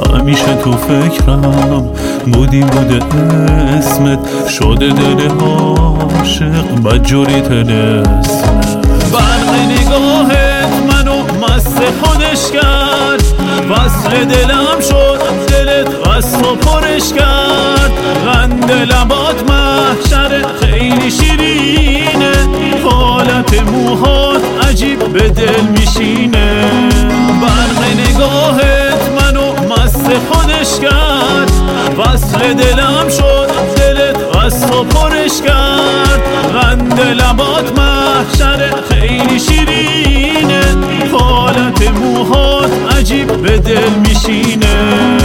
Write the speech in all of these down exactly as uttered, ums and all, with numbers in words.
همیشه تو فکرم بودی، بوده اسمت شده دل عاشق بدجوری تلسمت. برق نگاهت منو مست خودش کرد، وصل دلم شد دلت قصد و پرش کرد. غند لبات محشر خیلی شیرینه، حالت موهات عجیب به دل میشینه. برق نگاهت منو مست خودش کرد، وصل دلم شد دلت قصد و پرش کرد. غند لبات محشر خیلی شیرینه، حالت موهات عجیب به دل میشینه.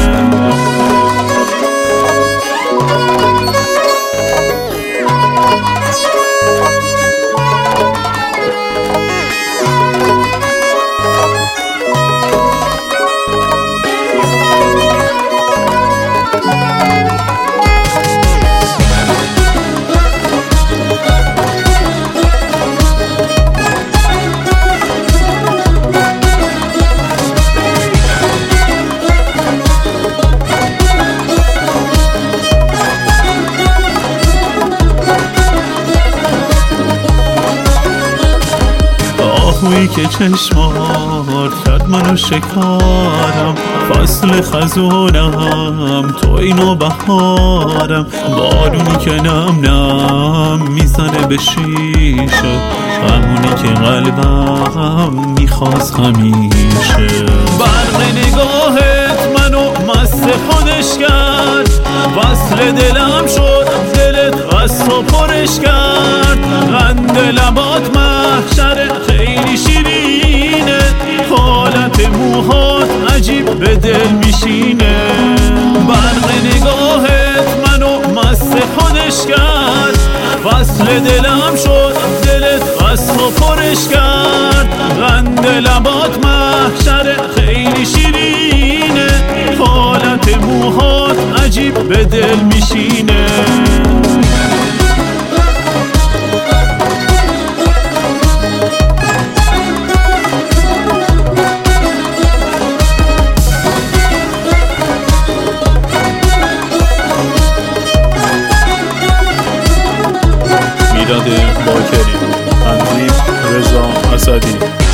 آهویی که چشمات کرد منو شکارم، فصل خزونم تو اینو بهارم. بارونی که نم نم میزنه به شیشه، همونی که قلبم میخواست همیشه. برق نگاهت منو مست خودش کرد، وصل دلم شد دلت قصد و پرش کرد. غند لبات محشر خیلی شیرینه، حالت موهات عجیب به دل میشینه. برق نگاهت منو مست خودش کرد، وصل دلم شد دلت قصد و پرش کرد. غند لبات محشر خیلی شیرینه، حالت موهات عجیب به دل میشینه. میلاد باکری، تنظیم رضا اسدی.